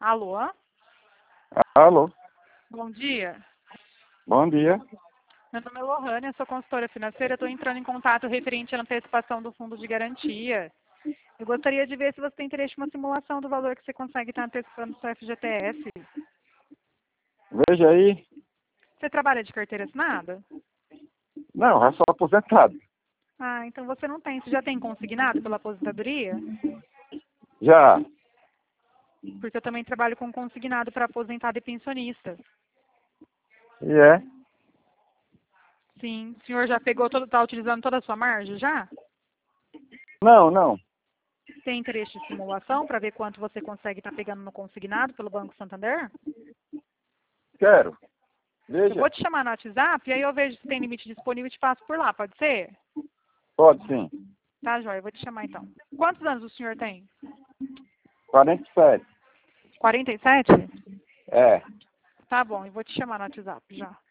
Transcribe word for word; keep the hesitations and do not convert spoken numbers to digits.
Alô? Alô, Bom dia. bom dia. Meu nome é Lohane, eu sou consultora financeira. Estou entrando em contato referente à antecipação do fundo de garantia. Eu gostaria de ver se você tem interesse em uma simulação do valor que você consegue estar antecipando do seu F G T S. Veja aí. Você trabalha de carteira assinada? Não, eu sou aposentado. Ah, então você não tem. Você já tem consignado pela aposentadoria? Já. Porque eu também trabalho com consignado para aposentado e pensionista. E é? Sim. O senhor já pegou todo, está utilizando toda a sua margem já? Não, não. Tem interesse de simulação para ver quanto você consegue estar pegando no consignado pelo Banco Santander? Quero. Eu Veja. vou te chamar no WhatsApp e aí eu vejo se tem limite disponível e te passo por lá, pode ser? Pode sim. Tá, joia, eu vou te chamar então. Quantos anos o senhor tem? quarenta e sete. quarenta e sete? É. Tá bom, eu vou te chamar no WhatsApp já.